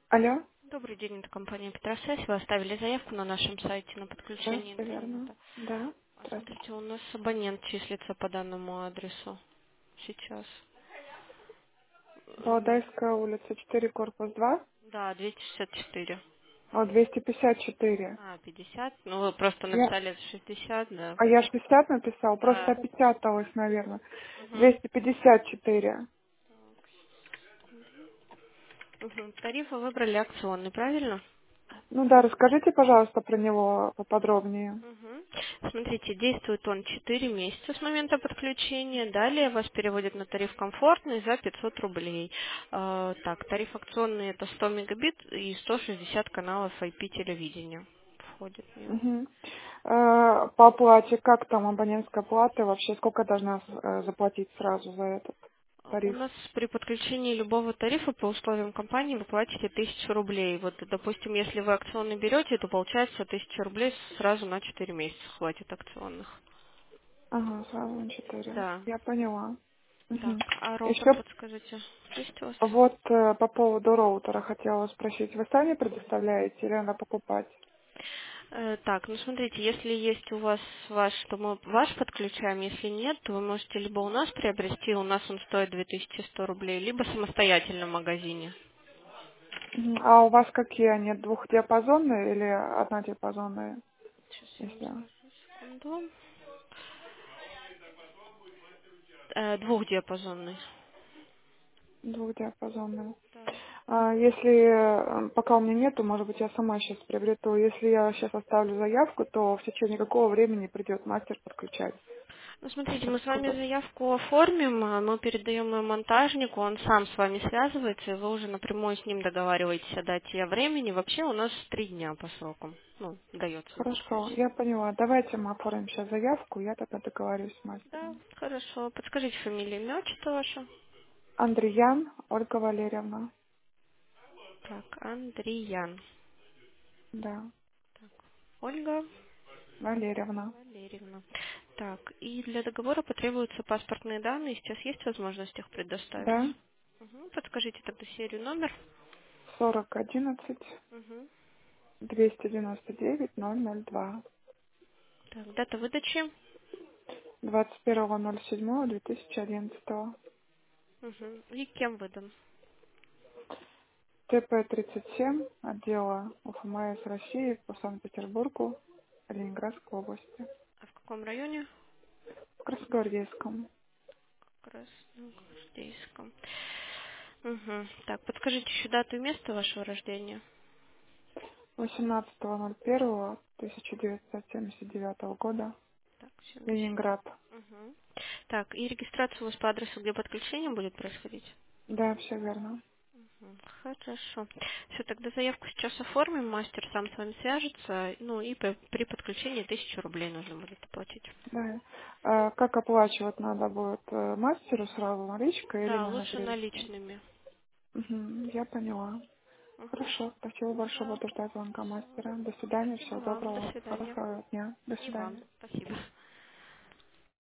Алло, Добрый день, это компания Петросвязь. Вы оставили заявку на нашем сайте на да, подключение все верно. интернета. Да, здравствуйте. Смотрите, у нас абонент числится по данному адресу сейчас. М, Валдайская улица, 4, корпус 2, Да, 264. 254. 50. Ну, вы просто Я, написали 60, да. а я 60 написал, просто Да. опечаталась, наверное. Угу. 254. Угу. Тарифы выбрали акционный, правильно? Ну да, расскажите, пожалуйста, про него поподробнее. Мгм. Смотрите, действует он 4 месяца с момента подключения. Далее вас переводят на тариф комфортный за 500 рублей. Так, тариф акционный это 100 мегабит и 160 каналов IP телевидения входит в него. Мгм. По оплате, как там абонентская плата, вообще сколько я должна заплатить сразу за этот У тариф? нас при подключении любого тарифа по условиям компании вы платите 1000 рублей. Вот, допустим, если вы акционный берете, то получается 1000 рублей сразу на 4 месяца хватит акционных. Ага, сразу на 4. Да. Я поняла. Так, Мгм. а роутер, Еще подскажите, есть у вас? вот по поводу роутера хотела спросить. Вы сами предоставляете или надо покупать? Так, ну смотрите, если есть у вас ваш, то мы ваш подключаем, если нет, то вы можете либо у нас приобрести, у нас он стоит 2100 рублей, либо самостоятельно в магазине. Мгм. А у вас какие они? Двухдиапазонные или однодиапазонные? Сейчас я вам Если скажу, секунду. Двухдиапазонный. двухдиапазонные. Да. А если пока у меня нету, может быть, я сама сейчас приобрету. Если я сейчас оставлю заявку, то в течение какого времени придет мастер подключать? Ну смотрите, Это мы с вами сколько? заявку оформим, мы передаем ее монтажнику, он сам с вами связывается, и вы уже напрямую с ним договариваетесь о дате и о времени. Вообще у нас 3 дня по срокам, ну, дается на Хорошо, подключение. я поняла. Давайте мы оформим сейчас заявку, я тогда договорюсь с Да, мастером. хорошо. Подскажите фамилию, имя, отчество ваше. Андриян Ольга Валерьевна. Так, Андриян. Да, Ольга Валерьевна. Валерьевна. Так, и для договора потребуются паспортные данные. Сейчас есть возможность их предоставить? Да, Угу. Подскажите тогда серию, номер. 4011 Угу. 299 002. Так, дата выдачи. 21.07.2011. Угу. И кем выдан? ТП-37 отдела УФМС России по Санкт-Петербургу, Ленинградской области. А в каком районе? В Красногвардейском. Красногвардейском. Угу. Так, подскажите еще дату и место вашего рождения. 18.01.1979 года. Так, 70. Ленинград. Угу. Так, и регистрация у вас по адресу, где подключение будет происходить? Да, все верно. Хорошо. Все, тогда заявку сейчас оформим, мастер сам с вами свяжется, ну и при подключении 1000 рублей нужно будет оплатить. Да. А как оплачивать надо будет мастеру сразу наличкой или Да, можно лучше перевести? наличными. Мгм, я поняла. Угу. Хорошо, спасибо большое, Все. буду ждать звонка мастера. До свидания, Спасибо всего вам. До доброго, свидания. хорошего дня. До И вам. свидания. Спасибо.